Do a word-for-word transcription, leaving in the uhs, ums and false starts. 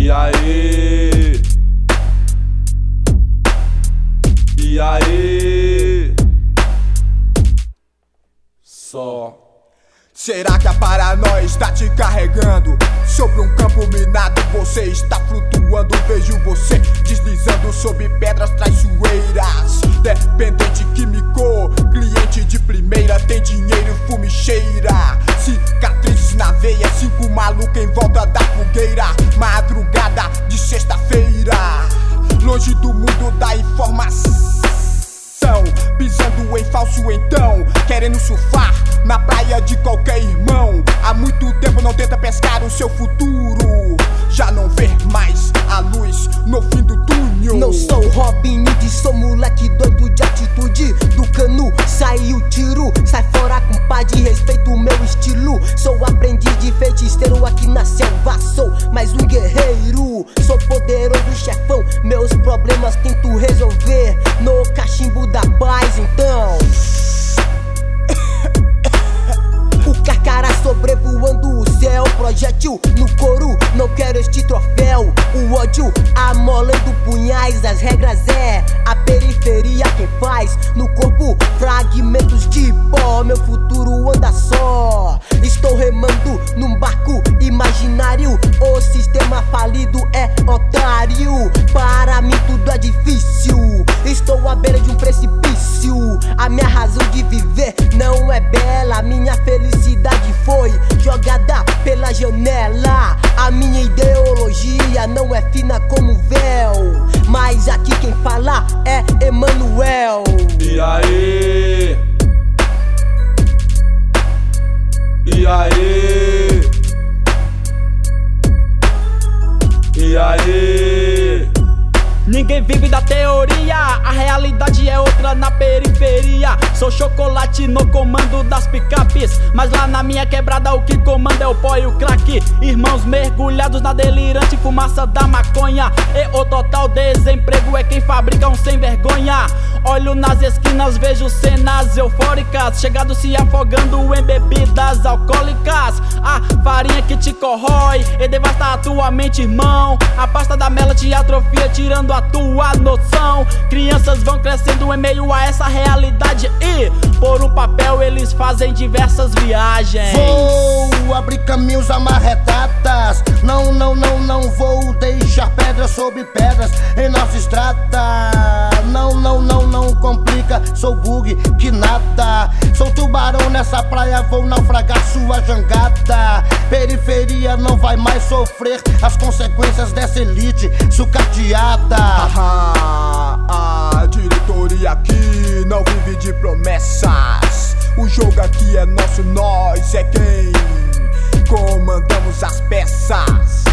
E aí? E aí? Só. Será que a paranoia está te carregando? Sobre um campo minado você está flutuando. Vejo você deslizando sobre pedras traiçoeiras. Dependente químico, cliente de primeira. Tem dinheiro, fume cheira. Cicatrizes na veia, cinco malucos em volta da fogueira. Madrugada de sexta-feira, longe do mundo da informação, pisando em falso então, querendo surfar na praia de qualquer irmão. Há muito tempo não tenta pescar o seu futuro, já não vê mais a luz no fim do túnel. Não sou Robin Hood, sou moleque doido de atitude. Do cano saiu tiro, sai fora compadre, respeito o meu estilo. Sou aprendiz de feiticeiro aqui na selva, sou mais um guerreiro. Sou poderoso chefão, meus problemas tento resolver no cachimbo da paz então. O carcará sobrevoando o céu, projétil no couro, não quero este troféu. O ódio amolando punhais, as regras é a periferia quem faz. No corpo fragmentos de pó, meu futuro anda só. Estou remando num barco imaginário, o sistema falido é otário. Para mim tudo é difícil, estou à beira de um precipício. A minha razão de viver não é bela, minha felicidade foi jogada pela janela. A minha ideologia não é fina como véu, mas aqui quem fala é Emanuel. E aí? E aí? E aí? Ninguém vive da teoria, a realidade é outra na periferia. Sou chocolate no comando das picapes, mas lá na minha quebrada o que comanda é o pó e o crack. Irmãos mergulhados na delirante fumaça da maconha, e o total desemprego é quem fabrica um sem vergonha. Olho nas esquinas, vejo cenas eufóricas, chegados se afogando em bebidas alcoólicas. A farinha que te corrói e devasta a tua mente, irmão. A pasta da mela te atrofia, tirando a tua noção. Crianças vão crescendo em meio a essa realidade e por um papel eles fazem diversas viagens. Vou abrir caminhos amarretadas, não, não, não, não vou deixar pedras sobre pedras em nossa estrada. Não, não, não, não complica, sou bug que nada. Sou tubarão nessa praia, vou naufragar sua jangada. Periferia não vai mais sofrer as consequências dessa elite sucateada. Ah, a diretoria aqui não vive de promessas. O jogo aqui é nosso, nós é quem comandamos as peças.